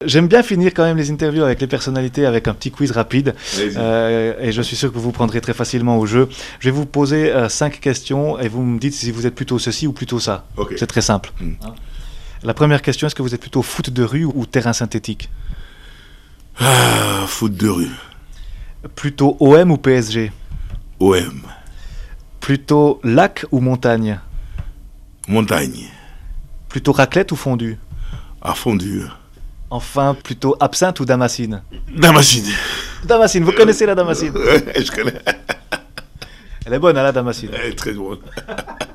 J'aime bien finir quand même les interviews avec les personnalités avec un petit quiz rapide. Et je suis sûr que vous prendrez très facilement au jeu. Je vais vous poser 5 questions et vous me dites si vous êtes plutôt ceci ou plutôt ça. Okay. C'est très simple. La première question, est-ce que vous êtes plutôt foot de rue ou terrain synthétique? Foot de rue. Plutôt OM ou PSG? OM. Plutôt lac ou montagne? Montagne. Plutôt raclette ou fondue? À fondue. Enfin, plutôt absinthe ou damascene? Damascene. Damascene, vous connaissez la damascene? Je connais. Elle est bonne, hein, la damascene? Elle est très bonne.